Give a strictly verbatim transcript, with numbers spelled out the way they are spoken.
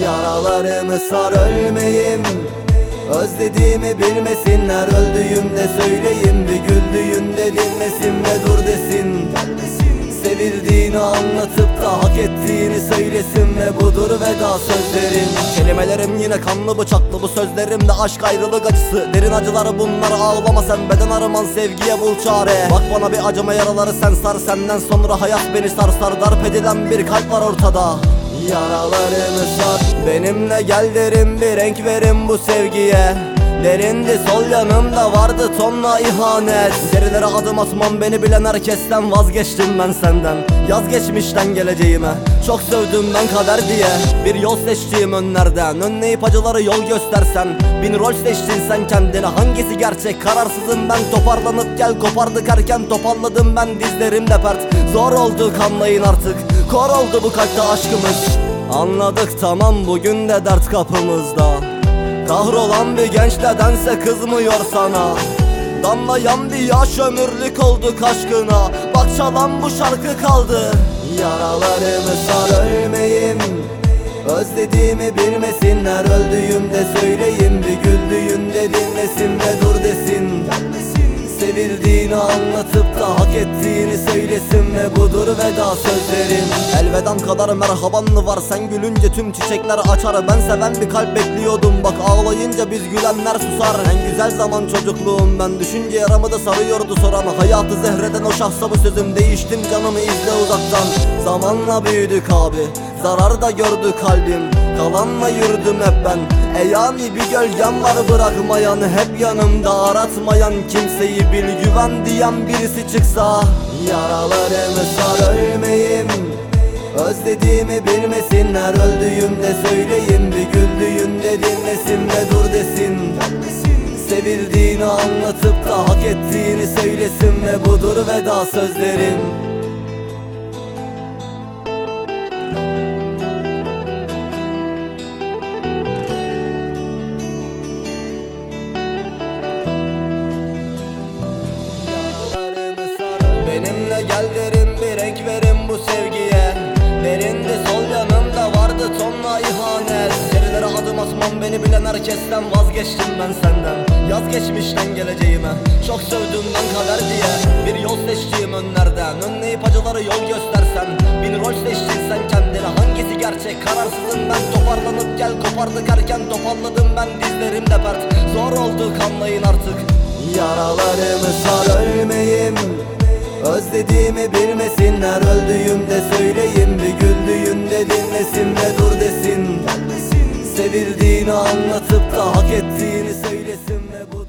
Yaralarımı sar ölmeyim, özlediğimi bilmesinler. Öldüğümde söyleyeyim, bir güldüğünde dinlesin ve dur desin. Sevildiğini anlatıp da hak ettiğini söylesin ve budur veda sözlerim. Kelimelerim yine kanlı bıçaklı, bu sözlerimde aşk ayrılık acısı. Derin acıları bunlar, ağlama sen, beden arıman, sevgiye bul çare. Bak bana bir acıma, yaraları sen sar, senden sonra hayat beni sarsar. Darp edilen bir kalp var ortada, yaralarımı sar. Benimle gel derim, bir renk verin bu sevgiye. Derindi sol yanımda, vardı tonla ihanet. Gerilere adım atmam, beni bilen herkesten vazgeçtim ben senden. Yaz geçmişten geleceğime, çok sövdüm ben kader diye. Bir yol seçtiğim önlerden, önleyip acıları yol göstersen. Bin rol seçtin sen kendine, hangisi gerçek kararsızım ben. Toparlanıp gel, kopardık erken toparladım ben, dizlerimde pert. Zor oldu kanlayın artık, kor oldu bu kalpte aşkımız. Anladık tamam, bugün de dert kapımızda. Kahrolan bir genç nedense kızmıyor sana. Damlayan bir yaş ömürlük olduk aşkına. Bak çalan bu şarkı kaldı. Yaralarımı sar ölmeyim, özlediğimi bilmesinler. Öldüğümde söyleyeyim, bir güldüğünde dinlesin ve dur desin. Sevildiğini anlatıp da hak ettiğini söylesin ve budur veda sözlerim. Elvedam kadar merhabanlı var, sen gülünce tüm çiçekler açar. Ben seven bir kalp bekliyordum, bak ağlayınca biz gülenler susar. En güzel zaman çocukluğum, ben düşünce yaramı da sarıyordu soran. Hayatı zehreden o şahsa bu sözüm, değiştim canımı izle uzaktan. Zamanla büyüdük abi, zarar da gördü kalbim. Kalanla yürüdüm hep ben, e yani bir gölgem var bırakmayan. Hep yanımda aratmayan, kimseyi bil güven diyen birisi çıksa. Yaralarımı sar ölmeyim, özlediğimi bilmesinler. Öldüğümde söyleyeyim, bir güldüğünde dinlesin ve dur desin. Sevildiğini anlatıp da hak ettiğini söylesin ve budur veda sözlerim. Benimle gel derim, bir renk verin bu sevgiye. Derindi sol yanımda, vardı tonla ihanet. Gerilere adım atmam, beni bilen herkesten vazgeçtim ben senden. Yaz geçmişten geleceğime, çok sövdüm ben kader diye. Bir yol seçtiğim önlerden, önleyip acıları yol göstersen. Bin rol seçtin sen kendine, hangisi gerçek kararsızım ben. Toparlanıp gel, kopardık erken toparladım ben, dizlerimde pert. Zor oldu kanlayın artık. Yaralarımı sar ölmeyim, özlediğimi bilmesinler. Öldüğümde söyleyeyim, bir güldüğünde dinlesin ve dur desin. Sevildiğini anlatıp da hak ettiğini söylesin ve bu